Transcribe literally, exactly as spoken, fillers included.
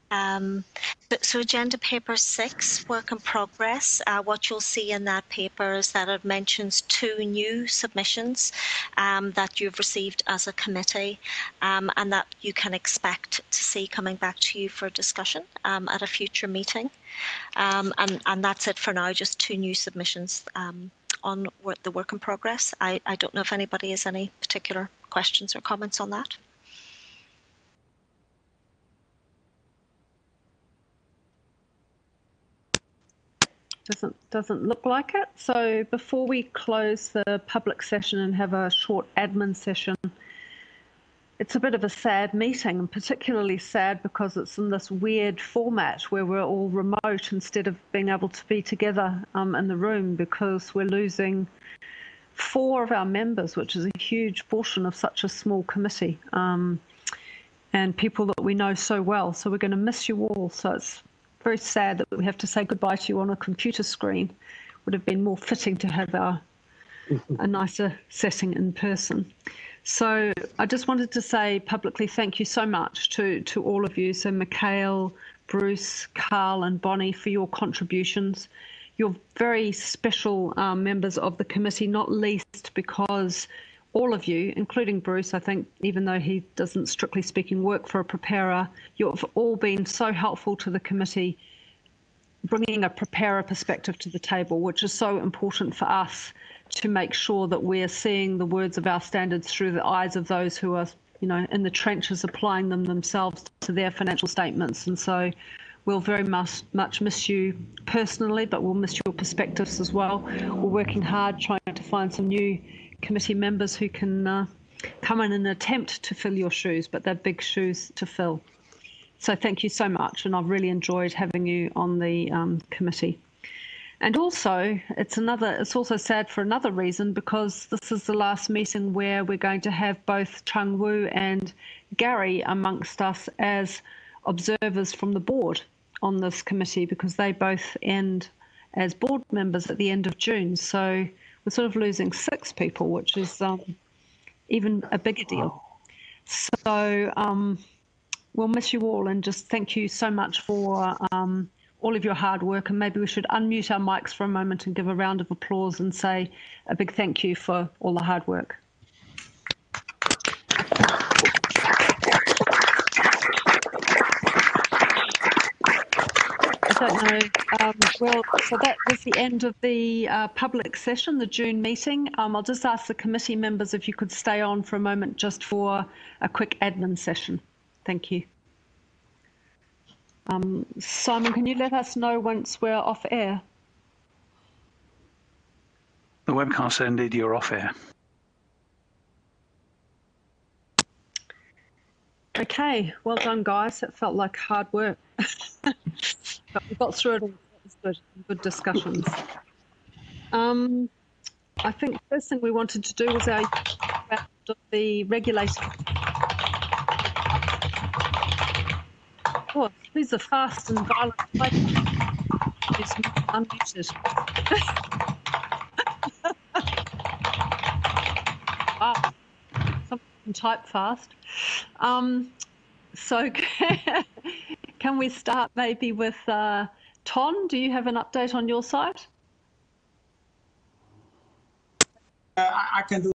Um, so, so agenda paper six, work in progress. Uh, what you'll see in that paper is that it mentions two new submissions um, that you've received as a committee um, and that you can expect to see coming back to you for discussion um, at a future meeting. Um, and, and that's it for now, just two new submissions um, on work, the work in progress. I, I don't know if anybody has any particular questions or comments on that. Doesn't doesn't look like it. So before we close the public session and have a short admin session, it's a bit of a sad meeting, and particularly sad because it's in this weird format where we're all remote instead of being able to be together um, in the room, because we're losing four of our members, which is a huge portion of such a small committee, um, and people that we know so well. So we're going to miss you all. So it's very sad that we have to say goodbye to you on a computer screen. Would have been more fitting to have our, a nicer setting in person. So I just wanted to say publicly thank you so much to, to all of you. So Mikhail, Bruce, Carl and Bonnie, for your contributions. You're very special um, members of the committee, not least because all of you, including Bruce, I think, even though he doesn't strictly speaking work for a preparer, you've all been so helpful to the committee, bringing a preparer perspective to the table, which is so important for us to make sure that we're seeing the words of our standards through the eyes of those who are, you know, in the trenches applying them themselves to their financial statements. And so we'll very much, much miss you personally, but we'll miss your perspectives as well. We're working hard trying to find some new committee members who can uh, come in and attempt to fill your shoes, but they're big shoes to fill. So thank you so much, and I've really enjoyed having you on the um, committee. And also, it's another. It's also sad for another reason, because this is the last meeting where we're going to have both Chung Woo and Gary amongst us as observers from the board on this committee, because they both end as board members at the end of June. So we're sort of losing six people, which is um, even a bigger deal. So um, we'll miss you all, and just thank you so much for um, all of your hard work. And maybe we should unmute our mics for a moment and give a round of applause and say a big thank you for all the hard work. I don't know. Um, well, so that was the end of the uh, public session, the June meeting. Um, I'll just ask the committee members if you could stay on for a moment just for a quick admin session. Thank you. Um, Simon, can you let us know once we're off air? The webcast ended, you're off air. Okay, well done, guys. It felt like hard work. But we got through it all. It was good, good discussions. Um, I think the first thing we wanted to do was our the regulator. Oh, who's the fast and violent type? Who's unmuted? Wow, someone can type fast. Um, so can we start maybe with uh, Ton? Do you have an update on your side? Uh, I, I can do